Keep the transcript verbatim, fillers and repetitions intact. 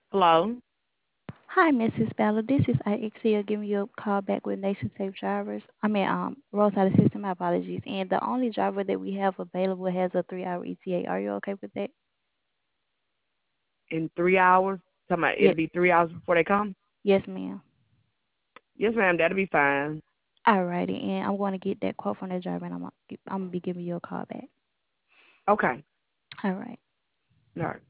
Hello. Hi, Missus Ballard. This is I X L giving you a call back with Nation Safe Drivers. I mean, um, roadside assistant. My apologies. And the only driver that we have available has a three-hour E T A. Are you okay with that? In three hours. Talking about Yeah. it'll be three hours before they come. Yes, ma'am. Yes, ma'am. That'll be fine. Alrighty, and I'm going to get that quote from the driver, and I'm gonna, I'm gonna be giving you a call back. Okay. All right. All right.